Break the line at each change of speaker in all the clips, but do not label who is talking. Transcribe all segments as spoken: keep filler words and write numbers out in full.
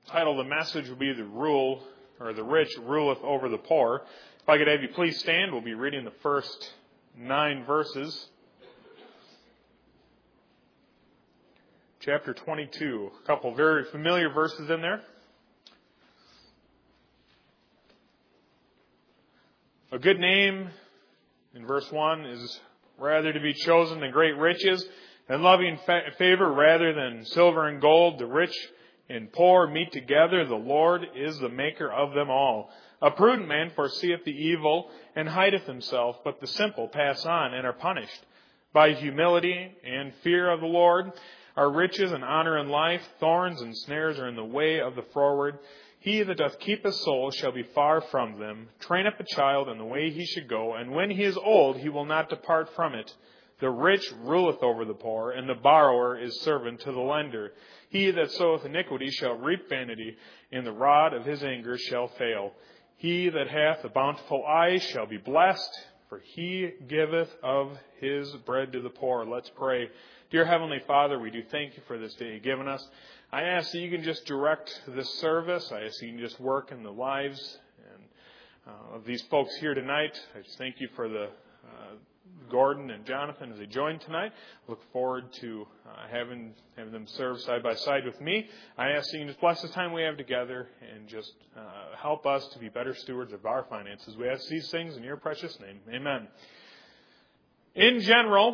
title of the message will be The Rule, or The Rich Ruleth Over the Poor. If I could have you please stand, we'll be reading the first nine verses. Chapter twenty-two. A couple very familiar verses in there. A good name, in verse one, is rather to be chosen than great riches, and loving fa- favor rather than silver and gold. The rich and poor meet together. The Lord is the maker of them all. A prudent man foreseeth the evil, and hideth himself, but the simple pass on and are punished. By humility and fear of the Lord are riches and honor and life. Thorns and snares are in the way of the froward. He that doth keep his soul shall be far from them. Train up a child in the way he should go, and when he is old he will not depart from it. The rich ruleth over the poor, and the borrower is servant to the lender. He that soweth iniquity shall reap vanity, and the rod of his anger shall fail. He that hath a bountiful eye shall be blessed, for he giveth of his bread to the poor. Let's pray. Dear Heavenly Father, we do thank you for this day you've given us. I ask that you can just direct this service. I ask that you can just work in the lives and uh, of these folks here tonight. I just thank you for the uh, Gordon and Jonathan as they join tonight. Look forward to uh, having having them serve side by side with me. I ask that you can just bless this time we have together and just uh, help us to be better stewards of our finances. We ask these things in your precious name. Amen. In general,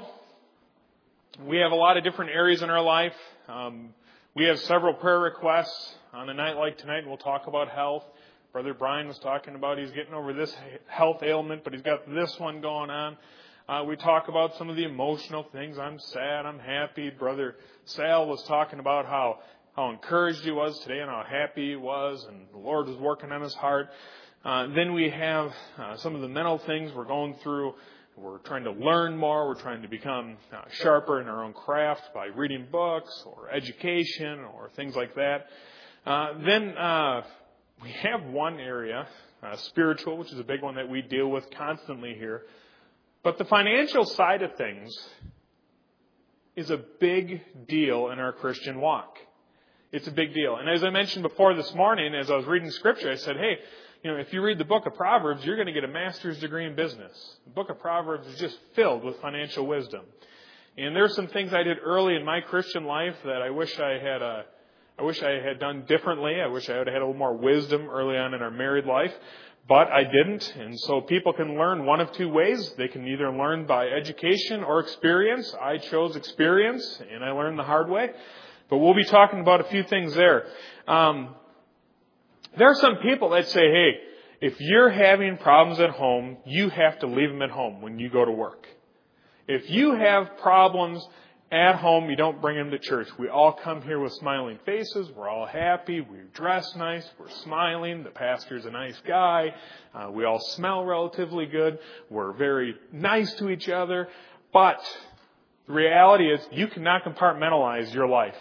we have a lot of different areas in our life. Um, We have several prayer requests on a night like tonight. We'll talk about health. Brother Brian was talking about he's getting over this health ailment, but he's got this one going on. Uh, we talk about some of the emotional things. I'm sad. I'm happy. Brother Sal was talking about how, how encouraged he was today and how happy he was, and the Lord was working on his heart. Uh, then we have uh, some of the mental things we're going through. We're trying to learn more. We're trying to become uh, sharper in our own craft by reading books or education or things like that. Uh, then uh, we have one area, uh, spiritual, which is a big one that we deal with constantly here. But the financial side of things is a big deal in our Christian walk. It's a big deal. And as I mentioned before this morning, as I was reading Scripture, I said, hey, you know, if you read the book of Proverbs, you're going to get a master's degree in business. The book of Proverbs is just filled with financial wisdom. And there's some things I did early in my Christian life that I wish I had uh, I wish I had done differently. I wish I would have had a little more wisdom early on in our married life. But I didn't. And so people can learn one of two ways. They can either learn by education or experience. I chose experience, and I learned the hard way. But we'll be talking about a few things there. Um There are some people that say, hey, if you're having problems at home, you have to leave them at home when you go to work. If you have problems at home, you don't bring them to church. We all come here with smiling faces. We're all happy. We dress nice. We're smiling. The pastor's a nice guy. Uh, we all smell relatively good. We're very nice to each other. But the reality is you cannot compartmentalize your life.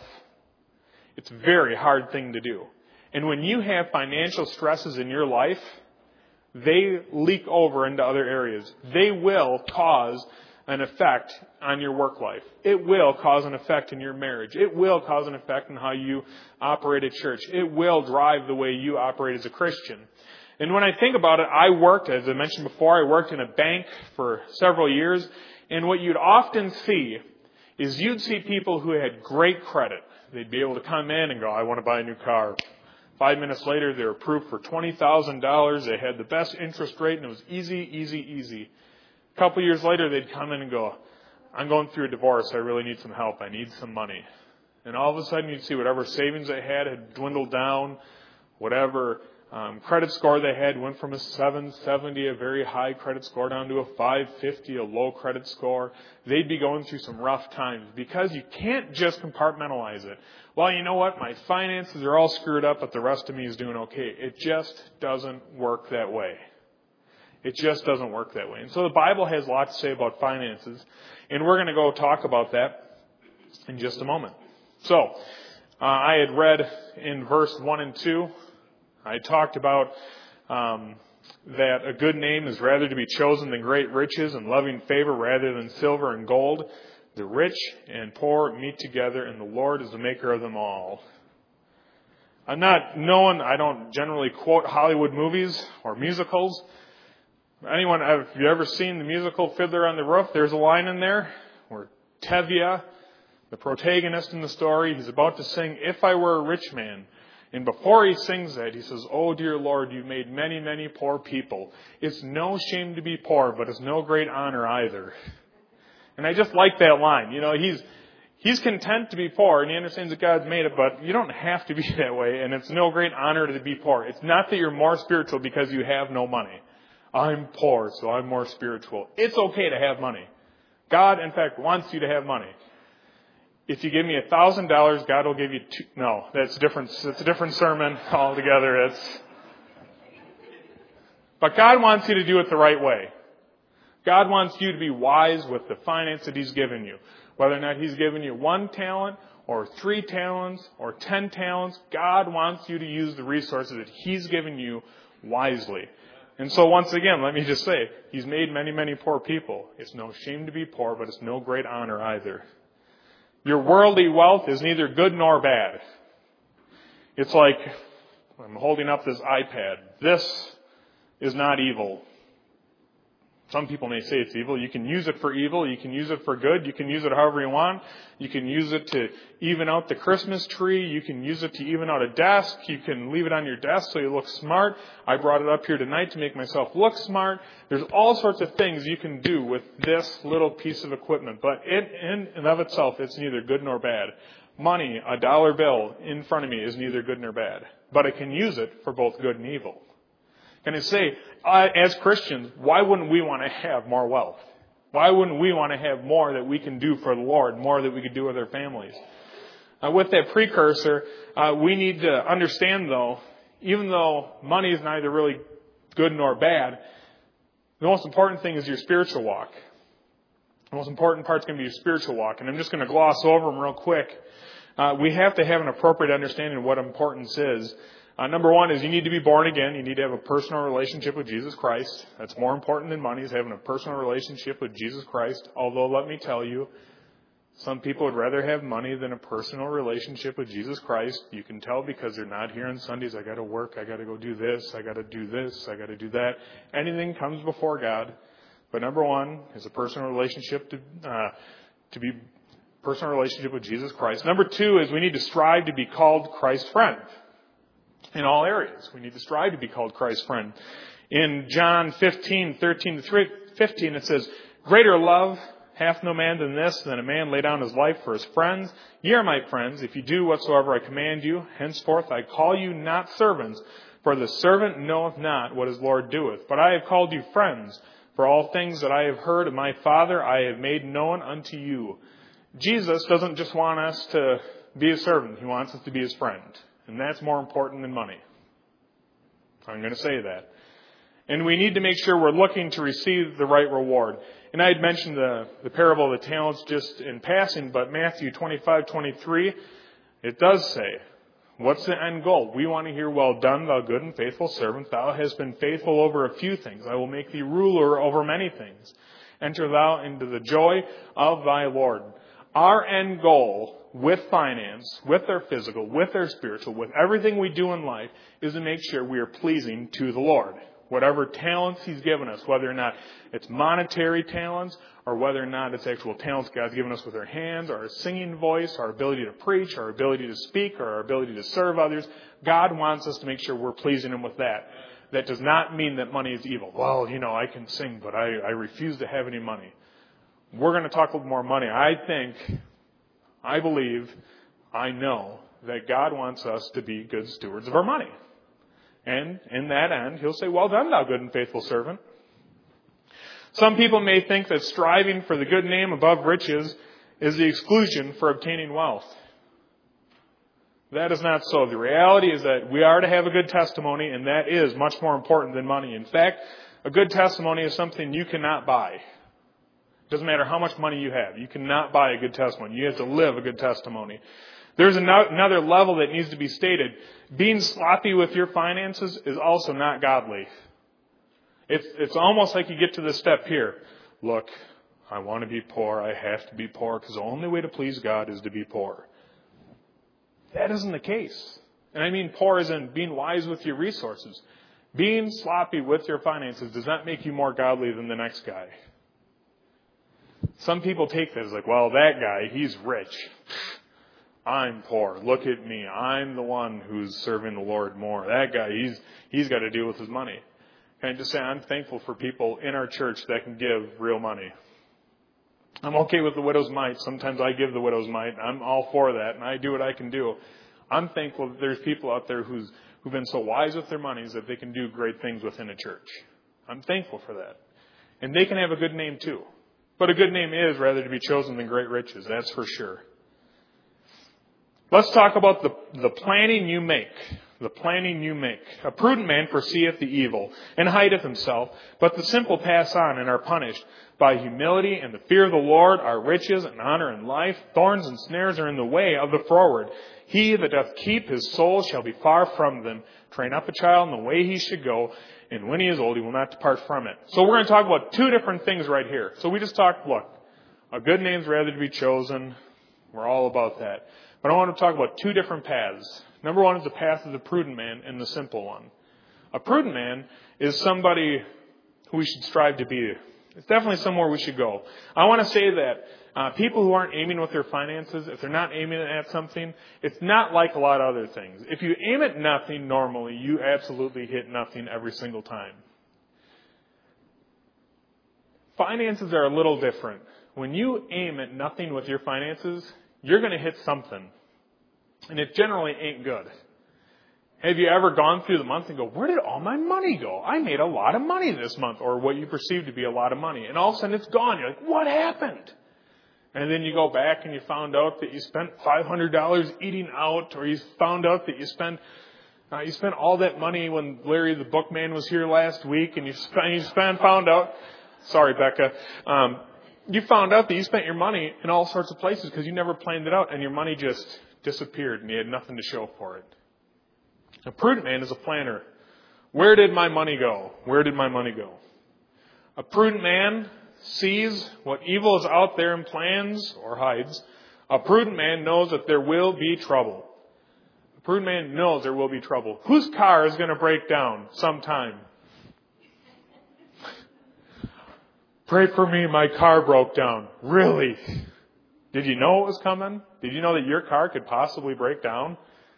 It's a very hard thing to do. And when you have financial stresses in your life, they leak over into other areas. They will cause an effect on your work life. It will cause an effect in your marriage. It will cause an effect in how you operate at church. It will drive the way you operate as a Christian. And when I think about it, I worked, as I mentioned before, I worked in a bank for several years. And what you'd often see is you'd see people who had great credit. They'd be able to come in and go, I want to buy a new car. Five minutes later, they were approved for twenty thousand dollars. They had the best interest rate, and it was easy, easy, easy. A couple years later, they'd come in and go, I'm going through a divorce. I really need some help. I need some money. And all of a sudden, you'd see whatever savings they had had dwindled down. Whatever um, credit score they had went from a seven seventy, a very high credit score, down to a five fifty, a low credit score. They'd be going through some rough times because you can't just compartmentalize it. Well, you know what? My finances are all screwed up, but the rest of me is doing okay. It just doesn't work that way. It just doesn't work that way. And so the Bible has a lot to say about finances, and we're going to go talk about that in just a moment. So, uh, I had read in verse one and two, I talked about um, that a good name is rather to be chosen than great riches, and loving favor rather than silver and gold. The rich and poor meet together, and the Lord is the maker of them all. I'm not known, I don't generally quote Hollywood movies or musicals. Anyone, have you ever seen the musical Fiddler on the Roof? There's a line in there where Tevye, the protagonist in the story, he's about to sing, "If I Were a Rich Man." And before he sings that, he says, "Oh, dear Lord, you've made many, many poor people. It's no shame to be poor, but it's no great honor either." And I just like that line. You know, he's he's content to be poor, and he understands that God's made it, but you don't have to be that way, and it's no great honor to be poor. It's not that you're more spiritual because you have no money. I'm poor, so I'm more spiritual. It's okay to have money. God, in fact, wants you to have money. If you give me a thousand dollars, God will give you two. No, that's different. It's a different sermon altogether. It's, but God wants you to do it the right way. God wants you to be wise with the finance that He's given you. Whether or not He's given you one talent or three talents or ten talents, God wants you to use the resources that He's given you wisely. And so once again, let me just say, He's made many, many poor people. It's no shame to be poor, but it's no great honor either. Your worldly wealth is neither good nor bad. It's like, I'm holding up this iPad. This is not evil. Some people may say it's evil. You can use it for evil. You can use it for good. You can use it however you want. You can use it to even out the Christmas tree. You can use it to even out a desk. You can leave it on your desk so you look smart. I brought it up here tonight to make myself look smart. There's all sorts of things you can do with this little piece of equipment. But it, in and of itself, it's neither good nor bad. Money, a dollar bill in front of me, is neither good nor bad. But I can use it for both good and evil. Can I say, uh, as Christians, why wouldn't we want to have more wealth? Why wouldn't we want to have more that we can do for the Lord, more that we could do with our families? Uh, with that precursor, uh, we need to understand, though, even though money is neither really good nor bad, the most important thing is your spiritual walk. The most important part is going to be your spiritual walk. And I'm just going to gloss over them real quick. Uh, we have to have an appropriate understanding of what importance is. Uh, number one is you need to be born again. You need to have a personal relationship with Jesus Christ. That's more important than money, is having a personal relationship with Jesus Christ. Although, let me tell you, some people would rather have money than a personal relationship with Jesus Christ. You can tell because they're not here on Sundays. I got to work. I got to go do this. I got to do this. I got to do that. Anything comes before God. But number one is a personal relationship to uh, to be personal relationship with Jesus Christ. Number two is we need to strive to be called Christ's friend. In all areas, we need to strive to be called Christ's friend. In John fifteen, thirteen to fifteen, it says, "Greater love hath no man than this, than a man lay down his life for his friends. Ye are my friends, if you do whatsoever I command you. Henceforth I call you not servants, for the servant knoweth not what his Lord doeth. But I have called you friends, for all things that I have heard of my Father I have made known unto you." Jesus doesn't just want us to be a servant. He wants us to be His friend. And that's more important than money. I'm going to say that. And we need to make sure we're looking to receive the right reward. And I had mentioned the, the parable of the talents just in passing, but Matthew twenty-five twenty-three, it does say, what's the end goal? We want to hear, "Well done, thou good and faithful servant. Thou hast been faithful over a few things. I will make thee ruler over many things. Enter thou into the joy of thy Lord." Our end goal with finance, with our physical, with our spiritual, with everything we do in life is to make sure we are pleasing to the Lord. Whatever talents He's given us, whether or not it's monetary talents or whether or not it's actual talents God's given us with our hands, our singing voice, our ability to preach, our ability to speak, or our ability to serve others, God wants us to make sure we're pleasing Him with that. That does not mean that money is evil. Well, you know, I can sing, but I, I refuse to have any money. We're going to talk a little more money. I think, I believe, I know that God wants us to be good stewards of our money. And in that end, He'll say, "Well done, thou good and faithful servant." Some people may think that striving for the good name above riches is the exclusion for obtaining wealth. That is not so. The reality is that we are to have a good testimony, and that is much more important than money. In fact, a good testimony is something you cannot buy. Doesn't matter how much money you have. You cannot buy a good testimony. You have to live a good testimony. There's another level that needs to be stated. Being sloppy with your finances is also not godly. It's, it's almost like you get to the step here. Look, I want to be poor. I have to be poor because the only way to please God is to be poor. That isn't the case. And I mean poor as in being wise with your resources. Being sloppy with your finances does not make you more godly than the next guy. Some people take this like, well, that guy, he's rich. I'm poor. Look at me. I'm the one who's serving the Lord more. That guy, he's he's got to deal with his money. Can I just say I'm thankful for people in our church that can give real money. I'm okay with the widow's mite. Sometimes I give the widow's mite. I'm all for that, and I do what I can do. I'm thankful that there's people out there who's who've been so wise with their monies that they can do great things within a church. I'm thankful for that. And they can have a good name too. But a good name is rather to be chosen than great riches, that's for sure. Let's talk about the, the planning you make. The planning you make. A prudent man foreseeth the evil, and hideth himself, but the simple pass on and are punished. By humility and the fear of the Lord are riches and honor and life. Thorns and snares are in the way of the froward. He that doth keep his soul shall be far from them. Train up a child in the way he should go, and when he is old, he will not depart from it. So we're going to talk about two different things right here. So we just talked, look, a good name's rather to be chosen. We're all about that. But I want to talk about two different paths. Number one is the path of the prudent man and the simple one. A prudent man is somebody who we should strive to be. It's definitely somewhere we should go. I want to say that uh, people who aren't aiming with their finances, if they're not aiming at something, it's not like a lot of other things. If you aim at nothing normally, you absolutely hit nothing every single time. Finances are a little different. When you aim at nothing with your finances, you're going to hit something. And it generally ain't good. Have you ever gone through the month and go, where did all my money go? I made a lot of money this month, or what you perceive to be a lot of money. And all of a sudden it's gone. You're like, what happened? And then you go back and you found out that you spent five hundred dollars eating out, or you found out that you spent uh, you spent all that money when Larry the bookman was here last week, and you spent, you spent found out, sorry Becca, um, you found out that you spent your money in all sorts of places because you never planned it out, and your money just disappeared and you had nothing to show for it. A prudent man is a planner. Where did my money go? Where did my money go? A prudent man sees what evil is out there and plans or hides. A prudent man knows that there will be trouble. A prudent man knows there will be trouble. Whose car is going to break down sometime? Pray for me, my car broke down. Really? Did you know it was coming? Did you know that your car could possibly break down?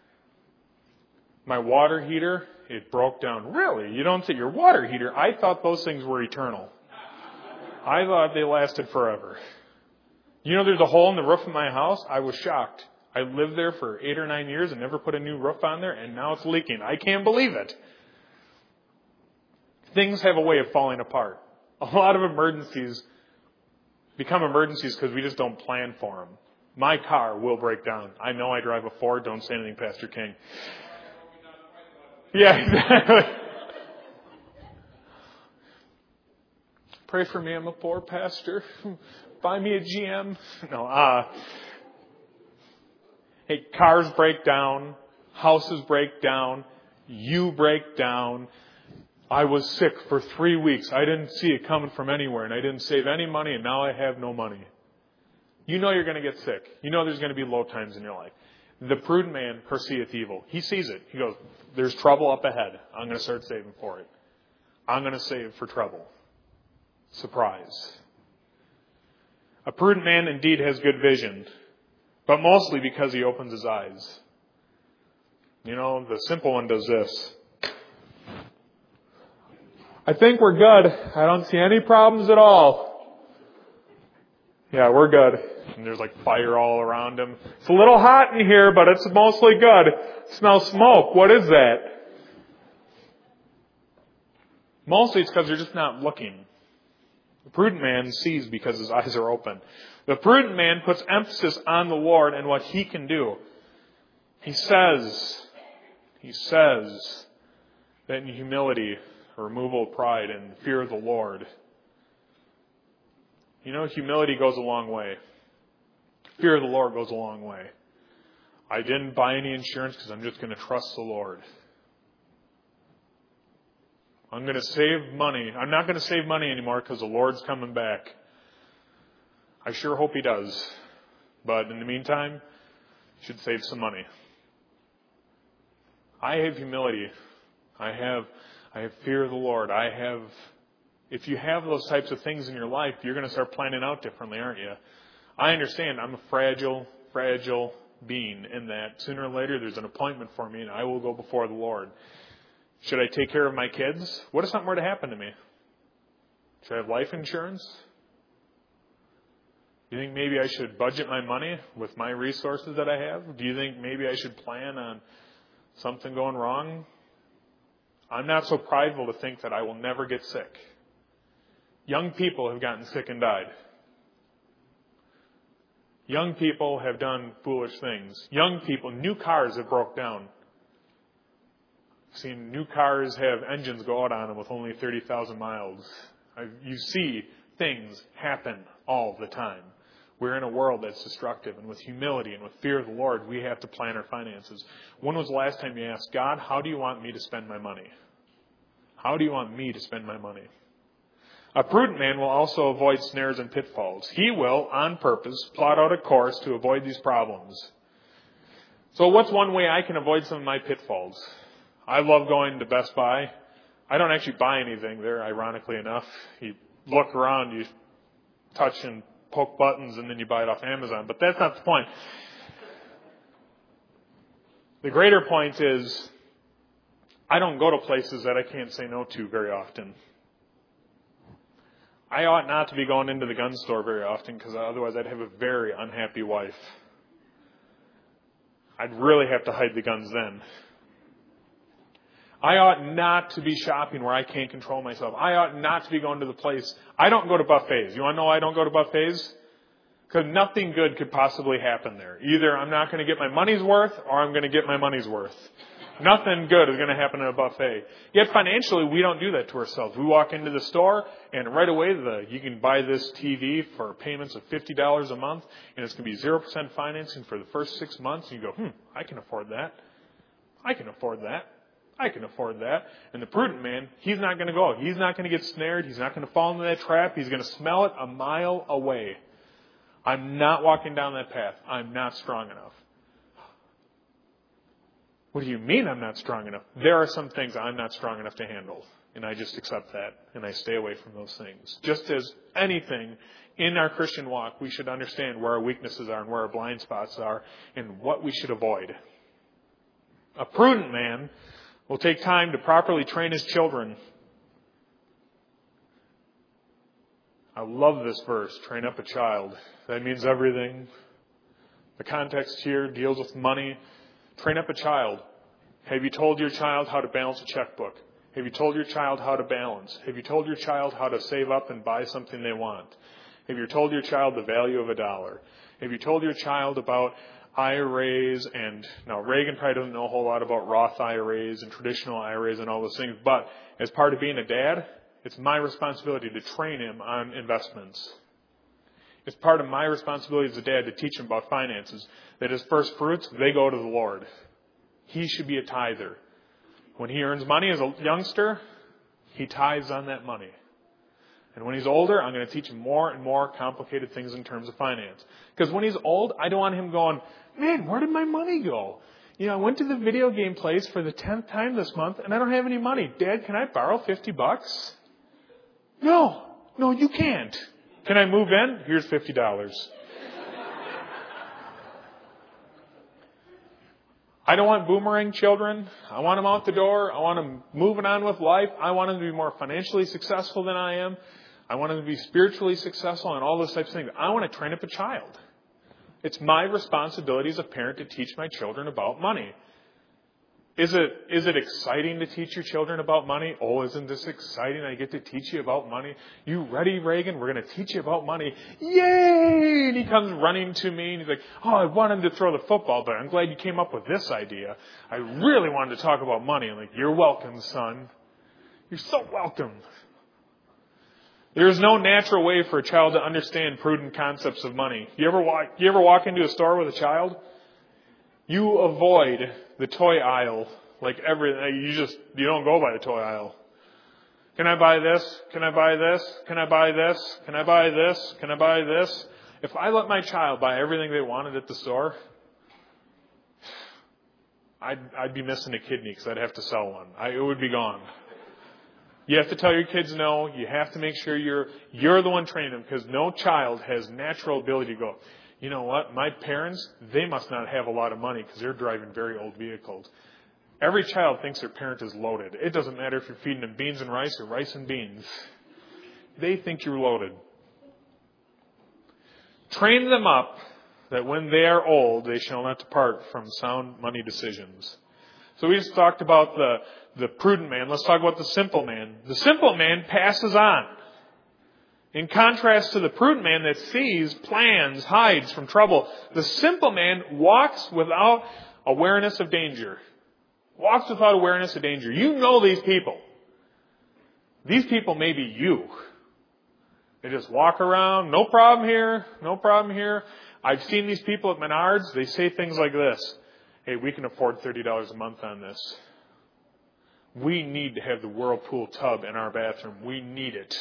My water heater, it broke down. Really? You don't say your water heater? I thought those things were eternal. I thought they lasted forever. You know there's a hole in the roof of my house? I was shocked. I lived there for eight or nine years and never put a new roof on there, and now it's leaking. I can't believe it. Things have a way of falling apart. A lot of emergencies become emergencies because we just don't plan for them. My car will break down. I know I drive a Ford. Don't say anything, Pastor King. Yeah, exactly. Pray for me. I'm a poor pastor. Buy me a G M. No, uh, hey, cars break down. Houses break down. You break down. I was sick for three weeks. I didn't see it coming from anywhere, and I didn't save any money, and now I have no money. You know you're going to get sick. You know there's going to be low times in your life. The prudent man perceiveth evil. He sees it. He goes, there's trouble up ahead. I'm going to start saving for it. I'm going to save for trouble. Surprise. A prudent man indeed has good vision, but mostly because he opens his eyes. You know, the simple one does this. I think we're good. I don't see any problems at all. Yeah, we're good. And there's like fire all around him. It's a little hot in here, but it's mostly good. Smell smoke. What is that? Mostly it's because they're just not looking. The prudent man sees because his eyes are open. The prudent man puts emphasis on the Lord and what He can do. He says, he says that in humility, removal of pride and fear of the Lord. You know, humility goes a long way. Fear of the Lord goes a long way. I didn't buy any insurance because I'm just going to trust the Lord. I'm going to save money. I'm not going to save money anymore because the Lord's coming back. I sure hope He does. But in the meantime, you should save some money. I have humility. I have, I have fear of the Lord. I have, if you have those types of things in your life, you're going to start planning out differently, aren't you? I understand I'm a fragile, fragile being in that sooner or later there's an appointment for me and I will go before the Lord. Should I take care of my kids? What if something were to happen to me? Should I have life insurance? Do you think maybe I should budget my money with my resources that I have? Do you think maybe I should plan on something going wrong? I'm not so prideful to think that I will never get sick. Young people have gotten sick and died. Young people have done foolish things. Young people, new cars have broke down. I've seen new cars have engines go out on them with only thirty thousand miles. I, you see things happen all the time. We're in a world that's destructive, and with humility and with fear of the Lord, we have to plan our finances. When was the last time you asked, God, how do you want me to spend my money? How do you want me to spend my money? A prudent man will also avoid snares and pitfalls. He will, on purpose, plot out a course to avoid these problems. So what's one way I can avoid some of my pitfalls? I love going to Best Buy. I don't actually buy anything there, ironically enough. You look around, you touch and poke buttons, and then you buy it off Amazon. But that's not the point. The greater point is, I don't go to places that I can't say no to very often. I ought not to be going into the gun store very often because otherwise I'd have a very unhappy wife. I'd really have to hide the guns then. I ought not to be shopping where I can't control myself. I ought not to be going to the place. I don't go to buffets. You want to know why I don't go to buffets? Because nothing good could possibly happen there. Either I'm not going to get my money's worth or I'm going to get my money's worth. Nothing good is going to happen at a buffet. Yet financially, we don't do that to ourselves. We walk into the store, and right away, the you can buy this T V for payments of fifty dollars a month, and it's going to be zero percent financing for the first six months. And you go, hmm, I can afford that. I can afford that. I can afford that. And the prudent man, he's not going to go. He's not going to get snared. He's not going to fall into that trap. He's going to smell it a mile away. I'm not walking down that path. I'm not strong enough. What do you mean I'm not strong enough? There are some things I'm not strong enough to handle. And I just accept that. And I stay away from those things. Just as anything in our Christian walk, we should understand where our weaknesses are and where our blind spots are and what we should avoid. A prudent man will take time to properly train his children. I love this verse, train up a child. That means everything. The context here deals with money. Train up a child. Have you told your child how to balance a checkbook? Have you told your child how to balance? Have you told your child how to save up and buy something they want? Have you told your child the value of a dollar? Have you told your child about I R As and, now Reagan probably doesn't know a whole lot about Roth I R As and traditional I R As and all those things, but as part of being a dad, it's my responsibility to train him on investments. It's part of my responsibility as a dad to teach him about finances, that his first fruits, they go to the Lord. He should be a tither. When he earns money as a youngster, he tithes on that money. And when he's older, I'm going to teach him more and more complicated things in terms of finance. Because when he's old, I don't want him going, man, where did my money go? You know, I went to the video game place for the tenth time this month, and I don't have any money. Dad, can I borrow fifty bucks? No, no, you can't. Can I move in? Here's fifty dollars. I don't want boomerang children. I want them out the door. I want them moving on with life. I want them to be more financially successful than I am. I want them to be spiritually successful and all those types of things. I want to train up a child. It's my responsibility as a parent to teach my children about money. Is it, is it exciting to teach your children about money? Oh, isn't this exciting? I get to teach you about money. You ready, Reagan? We're going to teach you about money. Yay! And he comes running to me and he's like, oh, I wanted to throw the football, but I'm glad you came up with this idea. I really wanted to talk about money. I'm like, you're welcome, son. You're so welcome. There is no natural way for a child to understand prudent concepts of money. You ever walk, you ever walk into a store with a child? You avoid the toy aisle like everything. You just, you don't go by the toy aisle. Can I buy this? Can I buy this? Can I buy this? Can I buy this? Can I buy this? If I let my child buy everything they wanted at the store, I'd, I'd be missing a kidney because I'd have to sell one. I, it would be gone. You have to tell your kids no. You have to make sure you're you're the one training them, because no child has natural ability to go, you know what, my parents, they must not have a lot of money because they're driving very old vehicles. Every child thinks their parent is loaded. It doesn't matter if you're feeding them beans and rice or rice and beans. They think you're loaded. Train them up that when they are old, they shall not depart from sound money decisions. So we just talked about the, the prudent man. Let's talk about the simple man. The simple man passes on. In contrast to the prudent man that sees, plans, hides from trouble, the simple man walks without awareness of danger. Walks without awareness of danger. You know these people. These people may be you. They just walk around, no problem here, no problem here. I've seen these people at Menards. They say things like this. Hey, we can afford thirty dollars a month on this. We need to have the Whirlpool tub in our bathroom. We need it.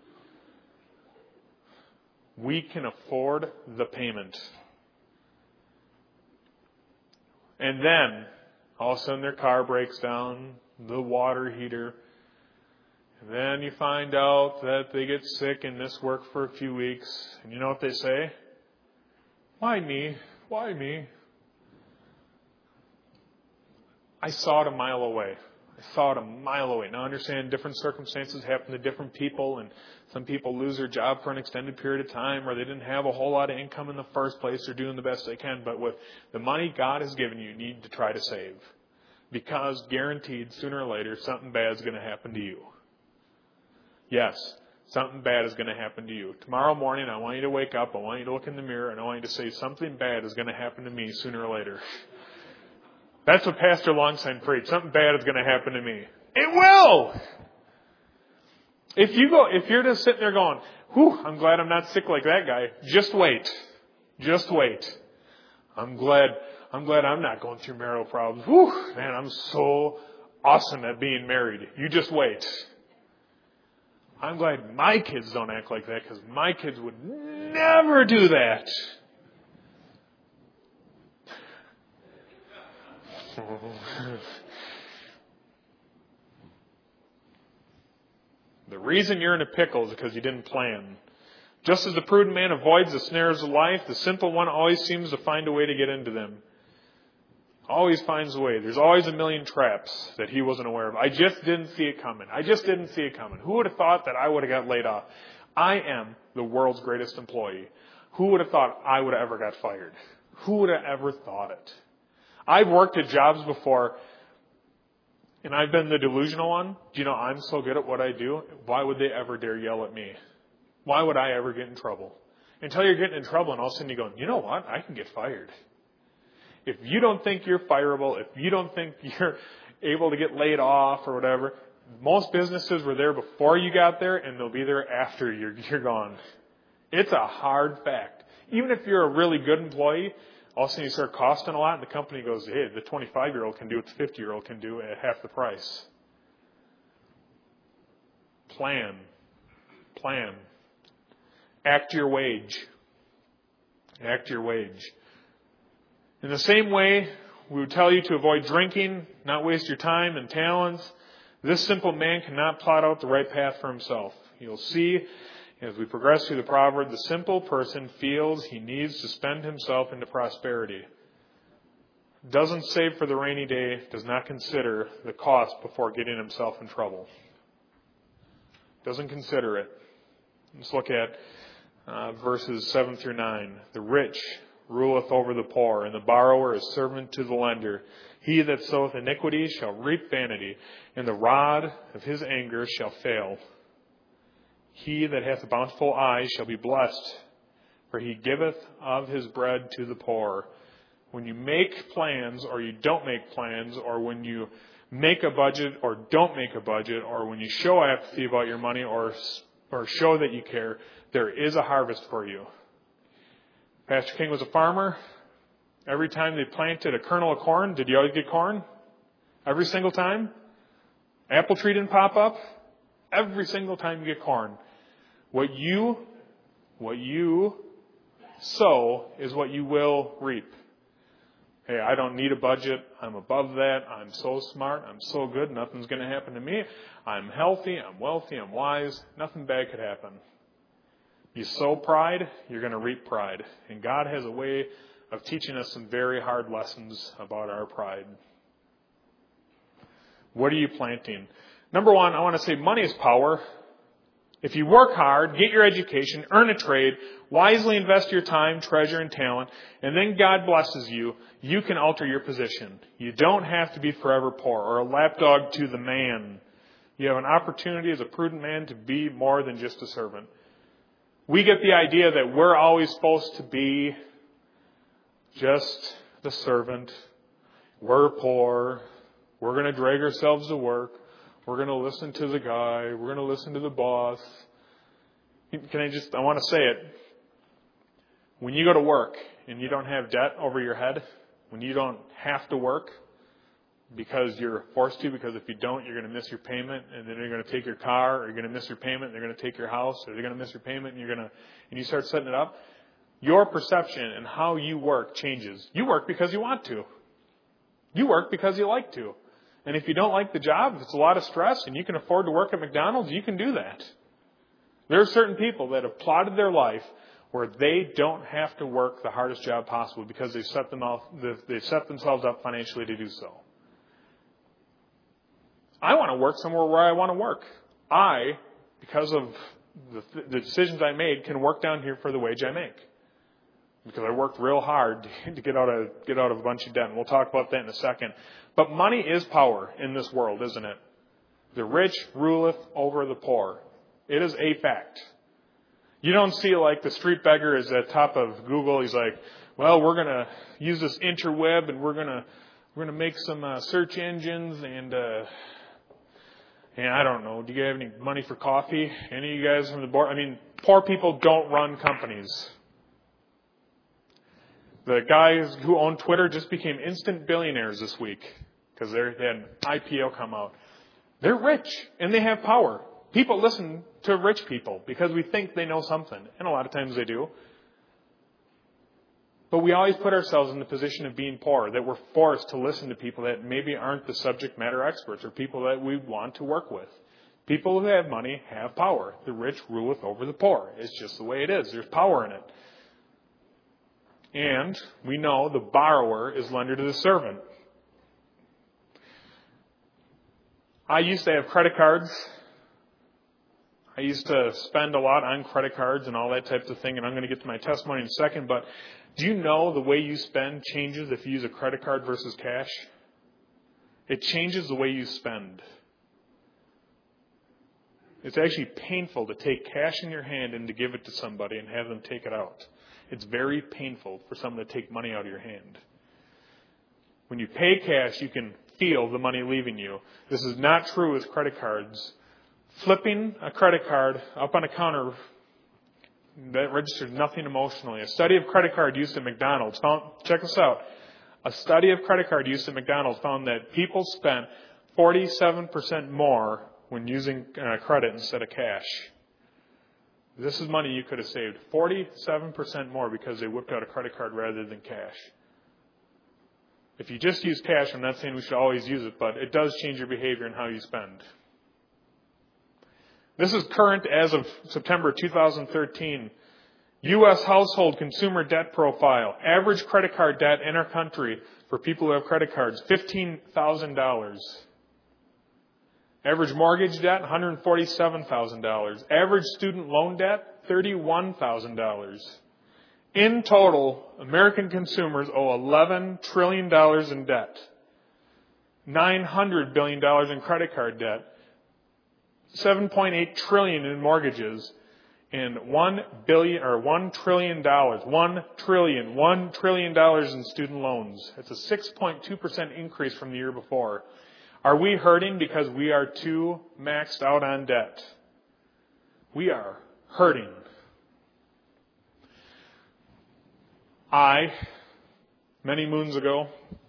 We can afford the payment. And then, all of a sudden their car breaks down, the water heater. And then you find out that they get sick and miss work for a few weeks. And you know what they say? Why me? Why me? I saw it a mile away. I saw it a mile away. Now, I understand different circumstances happen to different people, and some people lose their job for an extended period of time, or they didn't have a whole lot of income in the first place. They're doing the best they can. But with the money God has given you, you need to try to save. Because guaranteed, sooner or later, something bad is going to happen to you. Yes, something bad is going to happen to you. Tomorrow morning, I want you to wake up, I want you to look in the mirror, and I want you to say, something bad is going to happen to me sooner or later. That's what Pastor Longsign preached. Something bad is going to happen to me. It will! If you go, if you're just sitting there going, whew, I'm glad I'm not sick like that guy, just wait. Just wait. I'm glad, I'm glad I'm not going through marital problems. Whew, man, I'm so awesome at being married. You just wait. I'm glad my kids don't act like that, because my kids would never do that. The reason you're in a pickle is because you didn't plan. Just as the prudent man avoids the snares of life, the simple one always seems to find a way to get into them. Always finds a way. There's always a million traps that he wasn't aware of. I just didn't see it coming. I just didn't see it coming. Who would have thought that I would have got laid off? I am the world's greatest employee. Who would have thought I would have ever got fired? Who would have ever thought it? I've worked at jobs before, and I've been the delusional one. Do you know I'm so good at what I do? Why would they ever dare yell at me? Why would I ever get in trouble? Until you're getting in trouble, and all of a sudden you're going, you know what? I can get fired. If you don't think you're fireable, if you don't think you're able to get laid off or whatever, most businesses were there before you got there, and they'll be there after you're, you're gone. It's a hard fact. Even if you're a really good employee, all of a sudden you start costing a lot, and the company goes, hey, the twenty-five-year-old can do what the fifty-year-old can do at half the price. Plan. Plan. Act your wage. Act your wage. In the same way, we would tell you to avoid drinking, not waste your time and talents. This simple man cannot plot out the right path for himself. You'll see, as we progress through the proverb, the simple person feels he needs to spend himself into prosperity. Doesn't save for the rainy day, does not consider the cost before getting himself in trouble. Doesn't consider it. Let's look at uh, verses seven through nine. The rich ruleth over the poor, and the borrower is servant to the lender. He that soweth iniquity shall reap vanity, and the rod of his anger shall fail. He that hath a bountiful eye shall be blessed, for he giveth of his bread to the poor. When you make plans, or you don't make plans, or when you make a budget or don't make a budget, or when you show apathy about your money, or or show that you care, there is a harvest for you. Pastor King was a farmer. Every time they planted a kernel of corn, did you always get corn? Every single time? Apple tree didn't pop up? Every single time you get corn. What you, what you sow is what you will reap. Hey, I don't need a budget. I'm above that. I'm so smart. I'm so good. Nothing's going to happen to me. I'm healthy. I'm wealthy. I'm wise. Nothing bad could happen. You sow pride, you're going to reap pride. And God has a way of teaching us some very hard lessons about our pride. What are you planting? Number one, I want to say money is power. If you work hard, get your education, earn a trade, wisely invest your time, treasure, and talent, and then God blesses you, you can alter your position. You don't have to be forever poor or a lapdog to the man. You have an opportunity as a prudent man to be more than just a servant. We get the idea that we're always supposed to be just the servant. We're poor. We're going to drag ourselves to work. We're going to listen to the guy. We're going to listen to the boss. Can I just, I want to say it. When you go to work and you don't have debt over your head, when you don't have to work because you're forced to, because if you don't, you're going to miss your payment, and then you're going to take your car, or you're going to miss your payment, and they're going to take your house, or they're going to miss your payment, and you're going to, and you start setting it up, your perception and how you work changes. You work because you want to. You work because you like to. And if you don't like the job, if it's a lot of stress, and you can afford to work at McDonald's, you can do that. There are certain people that have plotted their life where they don't have to work the hardest job possible because they've set, them off, they've set themselves up financially to do so. I want to work somewhere where I want to work. I, because of the, the decisions I made, can work down here for the wage I make. Because I worked real hard to get out of get out of a bunch of debt. And we'll talk about that in a second. But money is power in this world, isn't it? The rich ruleth over the poor. It is a fact. You don't see like the street beggar is at the top of Google. He's like, well, we're going to use this interweb and we're going to we're going to make some uh, search engines and uh And I don't know, do you have any money for coffee? Any of you guys from the board? I mean, poor people don't run companies. The guys who own Twitter just became instant billionaires this week because they had an I P O come out. They're rich and they have power. People listen to rich people because we think they know something. And a lot of times they do. But we always put ourselves in the position of being poor, that we're forced to listen to people that maybe aren't the subject matter experts or people that we want to work with. People who have money have power. The rich ruleth over the poor. It's just the way it is. There's power in it. And we know the borrower is lender to the servant. I used to have credit cards. I used to spend a lot on credit cards and all that type of thing, and I'm going to get to my testimony in a second, but do you know the way you spend changes if you use a credit card versus cash? It changes the way you spend. It's actually painful to take cash in your hand and to give it to somebody and have them take it out. It's very painful for someone to take money out of your hand. When you pay cash, you can feel the money leaving you. This is not true with credit cards. Flipping a credit card up on a counter, that registers nothing emotionally. A study of credit card use at McDonald's found, check this out. A study of credit card use at McDonald's found that people spent forty-seven percent more when using uh, credit instead of cash. This is money you could have saved. forty-seven percent more because they whipped out a credit card rather than cash. If you just use cash, I'm not saying we should always use it, but it does change your behavior and how you spend. This is current as of September two thousand thirteen. U S household consumer debt profile. Average credit card debt in our country for people who have credit cards, fifteen thousand dollars. Average mortgage debt, one hundred forty-seven thousand dollars. Average student loan debt, thirty-one thousand dollars. In total, American consumers owe eleven trillion dollars in debt. nine hundred billion dollars in credit card debt. seven point eight trillion dollars in mortgages, and one billion or one trillion dollars, one trillion, one trillion dollars in student loans. It's a six point two percent increase from the year before. Are we hurting because we are too maxed out on debt? We are hurting. I, many moons ago,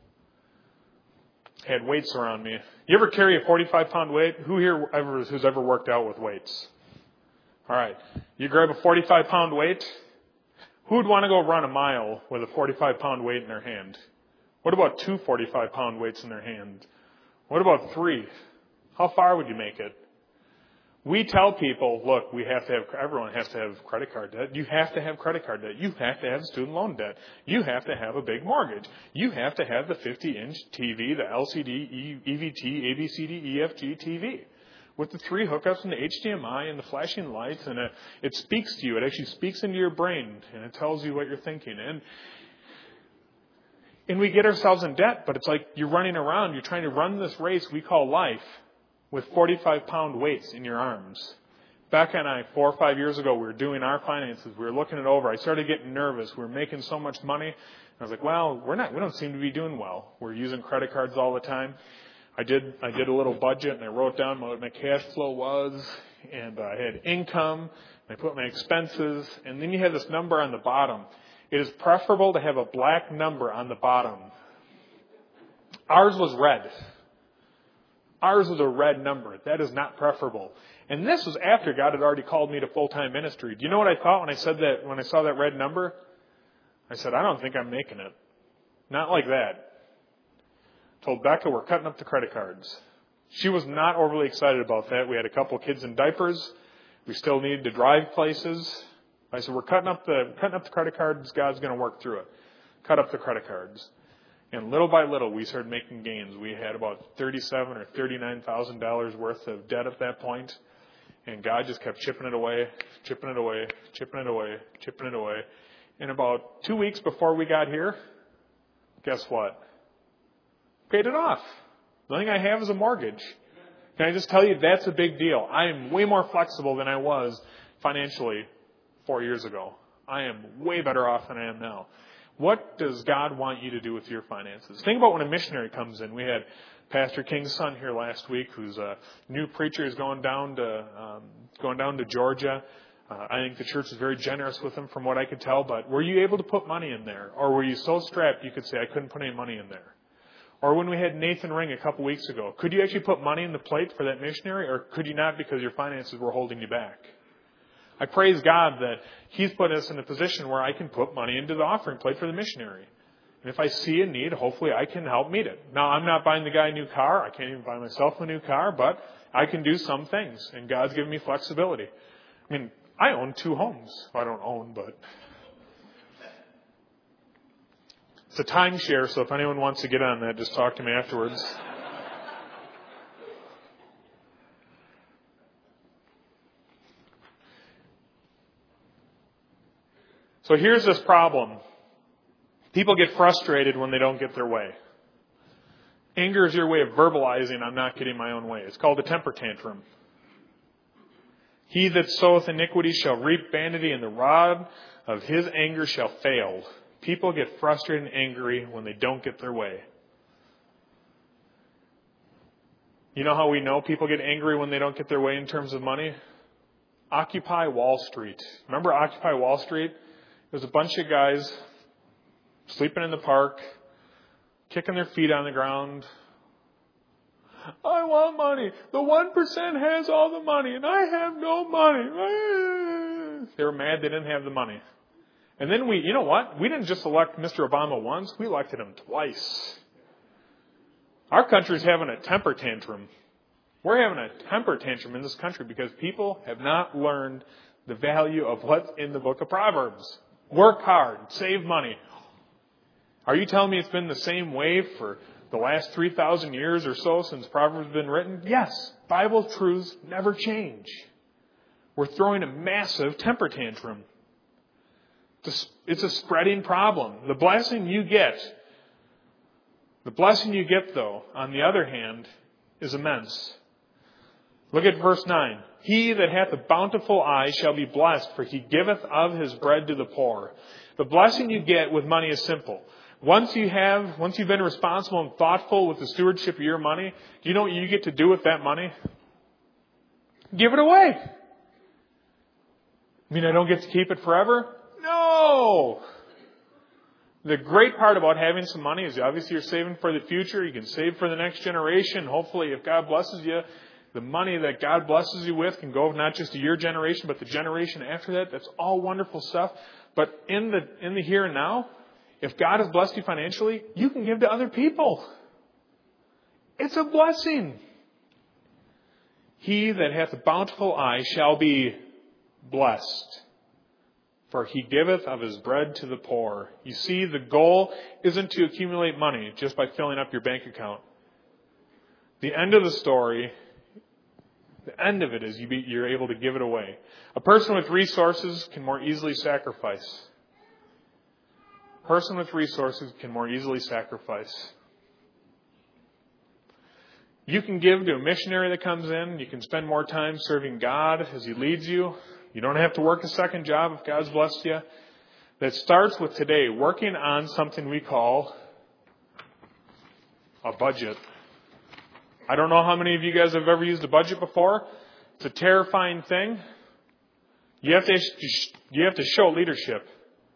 had weights around me. You ever carry a forty-five pound weight? Who here ever who's ever worked out with weights? All right. You grab a forty-five pound weight. Who would want to go run a mile with a forty-five pound weight in their hand? What about two forty-five pound weights in their hand? What about three? How far would you make it? We tell people, look, we have to have, everyone has to have credit card debt. You have to have credit card debt. You have to have student loan debt. You have to have a big mortgage. You have to have the fifty inch T V, the L C D, E V T, A B C D, E F G T V. With the three hookups and the H D M I and the flashing lights, and it, it speaks to you. It actually speaks into your brain, and it tells you what you're thinking. And And we get ourselves in debt, but it's like you're running around, you're trying to run this race we call life with forty-five pound weights in your arms. Becca and I, four or five years ago, we were doing our finances. We were looking it over. I started getting nervous. We were making so much money. I was like, well, we're not, we don't seem to be doing well. We're using credit cards all the time. I did, I did a little budget and I wrote down what my cash flow was, and I had income, and I put my expenses, and then you have this number on the bottom. It is preferable to have a black number on the bottom. Ours was red. Ours was a red number. That is not preferable. And this was after God had already called me to full-time ministry. Do you know what I thought when I said that, when I saw that red number? I said, I don't think I'm making it. Not like that. Told Becca we're cutting up the credit cards. She was not overly excited about that. We had a couple of kids in diapers. We still needed to drive places. I said, we're cutting up the cutting up the credit cards. God's going to work through it. Cut up the credit cards. And little by little, we started making gains. We had about thirty-seven thousand dollars or thirty-nine thousand dollars worth of debt at that point. And God just kept chipping it away, chipping it away, chipping it away, chipping it away. And about two weeks before we got here, guess what? Paid it off. The only thing I have is a mortgage. Can I just tell you, that's a big deal. I am way more flexible than I was financially four years ago. I am way better off than I am now. What does God want you to do with your finances? Think about when a missionary comes in. We had Pastor King's son here last week, who's a new preacher. He's going down to um, going down to Georgia. Uh, I think the church is very generous with him, from what I could tell. But were you able to put money in there, or were you so strapped you could say I couldn't put any money in there? Or when we had Nathan Ring a couple weeks ago, could you actually put money in the plate for that missionary, or could you not because your finances were holding you back? I praise God that He's put us in a position where I can put money into the offering plate for the missionary. And if I see a need, hopefully I can help meet it. Now, I'm not buying the guy a new car. I can't even buy myself a new car, but I can do some things, and God's given me flexibility. I mean, I own two homes. Well, I don't own, but it's a timeshare, so if anyone wants to get on that, just talk to me afterwards. So here's this problem. People get frustrated when they don't get their way. Anger is your way of verbalizing, I'm not getting my own way. It's called a temper tantrum. He that soweth iniquity shall reap vanity, and the rod of his anger shall fail. People get frustrated and angry when they don't get their way. You know how we know people get angry when they don't get their way in terms of money? Occupy Wall Street. Remember Occupy Wall Street? There's a bunch of guys sleeping in the park, kicking their feet on the ground. I want money. The one percent has all the money, and I have no money. They were mad they didn't have the money. And then we, you know what? We didn't just elect Mister Obama once. We elected him twice. Our country's having a temper tantrum. We're having a temper tantrum in this country because people have not learned the value of what's in the book of Proverbs. Work hard. Save money. Are you telling me it's been the same way for the last three thousand years or so since Proverbs has been written? Yes. Bible truths never change. We're throwing a massive temper tantrum. It's a spreading problem. The blessing you get, the blessing you get, though, on the other hand, is immense. Look at verse nine. He that hath a bountiful eye shall be blessed, for he giveth of his bread to the poor. The blessing you get with money is simple. Once you have, once you've been responsible and thoughtful with the stewardship of your money, do you know what you get to do with that money? Give it away. I mean, I don't get to keep it forever? No! The great part about having some money is obviously you're saving for the future. You can save for the next generation. Hopefully, if God blesses you, the money that God blesses you with can go not just to your generation, but the generation after that. That's all wonderful stuff. But in the in the here and now, If God has blessed you financially, you can give to other people. It's a blessing. He that hath a bountiful eye shall be blessed, for he giveth of his bread to the poor. You see, the goal isn't to accumulate money just by filling up your bank account. The end of the story, the end of it is you be, you're able to give it away. A person with resources can more easily sacrifice. A person with resources can more easily sacrifice. You can give to a missionary that comes in. You can spend more time serving God as He leads you. You don't have to work a second job if God's blessed you. That starts with today, working on something we call a budget. I don't know how many of you guys have ever used a budget before. It's a terrifying thing. You have to, you have to show leadership.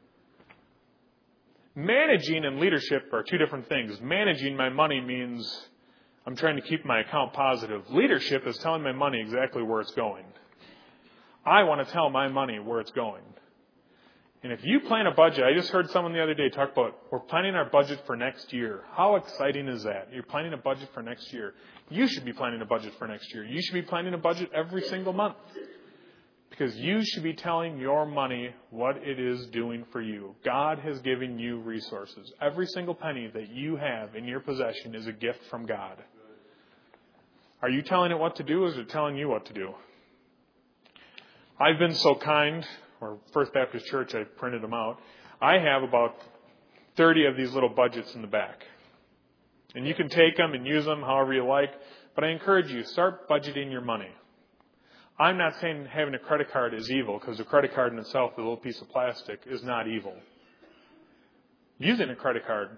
Managing and leadership are two different things. Managing my money means I'm trying to keep my account positive. Leadership is telling my money exactly where it's going. I want to tell my money where it's going. And if you plan a budget, I just heard someone the other day talk about, we're planning our budget for next year. How exciting is that? You're planning a budget for next year. You should be planning a budget for next year. You should be planning a budget every single month. Because you should be telling your money what it is doing for you. God has given you resources. Every single penny that you have in your possession is a gift from God. Are you telling it what to do, or is it telling you what to do? I've been so kind, or First Baptist Church, I printed them out. I have about thirty of these little budgets in the back. And you can take them and use them however you like, but I encourage you, start budgeting your money. I'm not saying having a credit card is evil, because a credit card in itself, a little piece of plastic, is not evil. Using a credit card,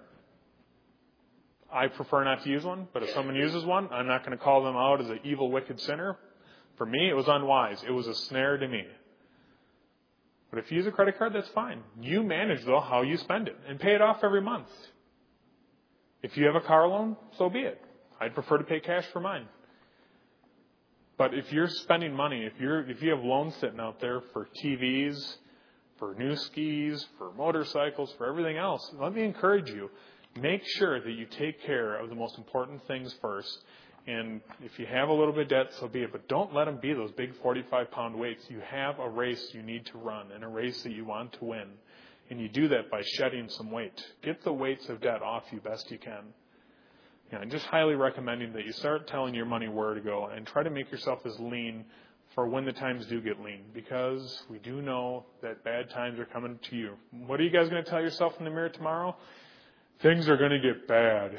I prefer not to use one, but if someone uses one, I'm not going to call them out as an evil, wicked sinner. For me, it was unwise. It was a snare to me. But if you use a credit card, that's fine. You manage, though, how you spend it and pay it off every month. If you have a car loan, so be it. I'd prefer to pay cash for mine. But if you're spending money, if you're if you have loans sitting out there for T Vs, for new skis, for motorcycles, for everything else, let me encourage you. Make sure that you take care of the most important things first. And if you have a little bit of debt, so be it. But don't let them be those big forty-five pound weights. You have a race you need to run and a race that you want to win. And you do that by shedding some weight. Get the weights of debt off you best you can. Yeah, I'm just highly recommending that you start telling your money where to go and try to make yourself as lean for when the times do get lean. Because we do know that bad times are coming to you. What are you guys going to tell yourself in the mirror tomorrow? Things are going to get bad.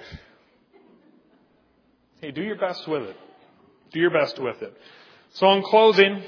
Hey, do your best with it. Do your best with it. So in closing,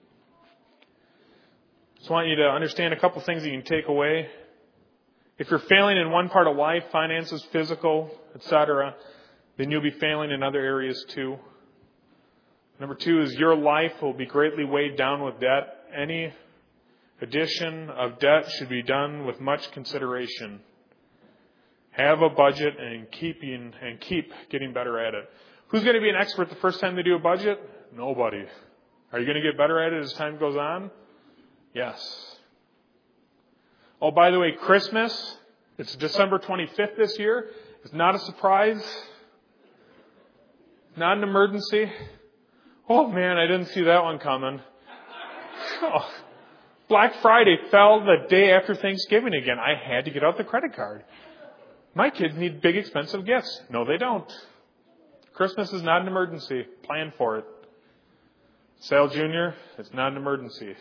just want you to understand a couple things that you can take away. If you're failing in one part of life, finances, physical, et cetera, then you'll be failing in other areas too. Number two is your life will be greatly weighed down with debt. Any addition of debt should be done with much consideration. Have a budget and keeping and keep getting better at it. Who's going to be an expert the first time they do a budget? Nobody. Are you going to get better at it as time goes on? Yes. Oh, by the way, Christmas, it's December twenty-fifth this year. It's not a surprise. Not an emergency. Oh, man, I didn't see that one coming. Oh, Black Friday fell the day after Thanksgiving again. I had to get out the credit card. My kids need big, expensive gifts. No, they don't. Christmas is not an emergency. Plan for it. Sale Junior, it's not an emergency.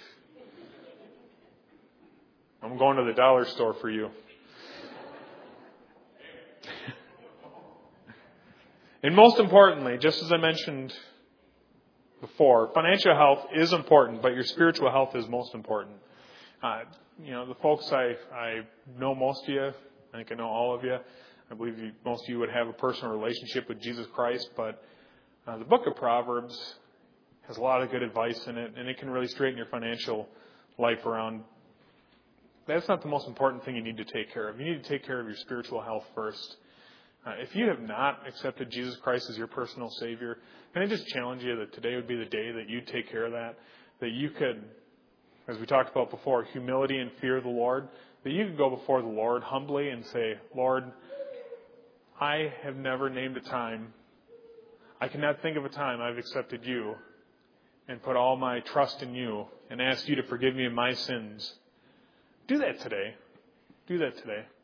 I'm going to the dollar store for you. And most importantly, just as I mentioned before, financial health is important, but your spiritual health is most important. Uh, you know, the folks I, I know most of you, I think I know all of you. I believe you, most of you would have a personal relationship with Jesus Christ, but uh, the book of Proverbs has a lot of good advice in it, and it can really straighten your financial life around. That's not the most important thing you need to take care of. You need to take care of your spiritual health first. Uh, if you have not accepted Jesus Christ as your personal Savior, can I just challenge you that today would be the day that you take care of that, that you could as we talked about before, humility and fear of the Lord, that you could go before the Lord humbly and say, Lord, I have never named a time. I cannot think of a time I've accepted you and put all my trust in you and asked you to forgive me of my sins. Do that today. Do that today.